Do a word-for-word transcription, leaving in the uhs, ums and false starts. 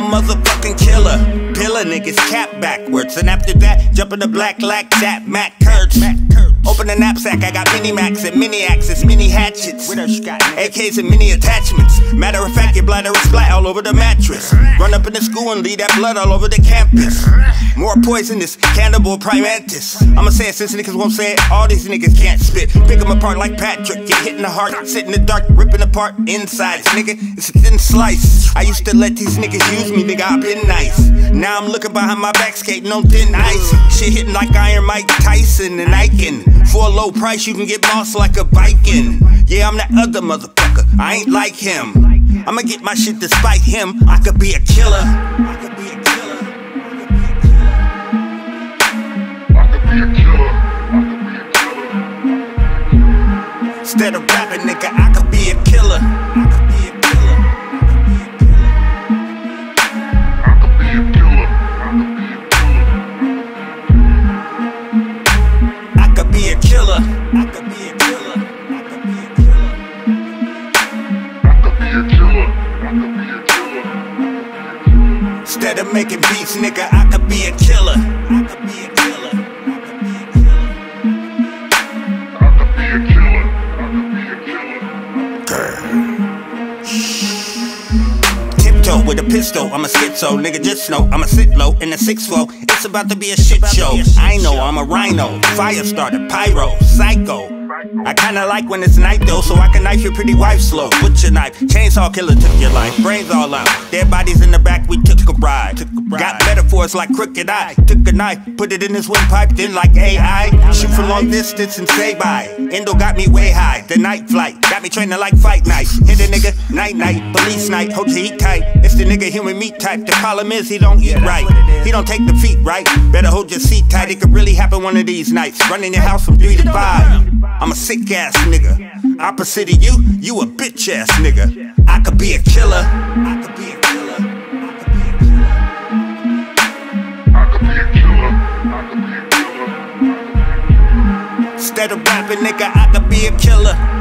motherfucking killer. Pillar niggas cap backwards, and after that, jump in the black lack, that Mac Kurtz. Open the knapsack, I got mini max and mini axes, mini hatchets, A Ks and mini attachments. Matter of fact, your bladder is splat all over the mattress. Run up in the school and leave that blood all over the campus. More poisonous, cannibal primantis. I'ma say it since niggas won't say it, all these niggas can't spit. Pick them apart like Patrick, get hit in the heart, sit in the dark, ripping apart insides, nigga, it's a thin slice. I used to let these niggas use me, nigga, I been nice. Now I'm looking behind my back, skating on thin ice. Shit hitting like Iron Mike Tyson and Icon. For a low price, you can get bossed like a Viking. Yeah, I'm that other motherfucker, I ain't like him. I'ma get my shit despite him, I could be a killer. I could be a killer. I could be a killer. Instead of rapping, nigga, I could be a killer. I could be a killer. I could be a killer. I could be a killer. I could be a killer. I could be a killer. I could be a killer. I could be a killer. Instead of making beats, nigga, I could be a killer. I could be a killer. I could be a killer. Tiptoe with a pistol, I'm a schizo, nigga just know I'm a sit low in the six four. It's about to be a shit show. I know I'm a rhino, fire starter, pyro, psycho. I kinda like when it's night though, so I can knife your pretty wife slow. With your knife, chainsaw killer took your life, brains all out, dead bodies in the back, we took a ride. Got metaphors like crooked eye, took a knife, put it in his windpipe, then like A I. Shoot from long distance and say bye. Endo got me way high, the night flight, got me training like fight night. Hit a nigga, night night, police night, hold your heat tight. It's the nigga human meat type, the problem is he don't eat right. He don't take the feet right, better hold your seat tight. It could really happen one of these nights, running your house from three to five. I'm a sick ass nigga, opposite of you, you a bitch ass nigga. I could be a killer. I could be a killer. I could be a killer. I could be a killer. Instead of rapping, nigga, I could be a killer.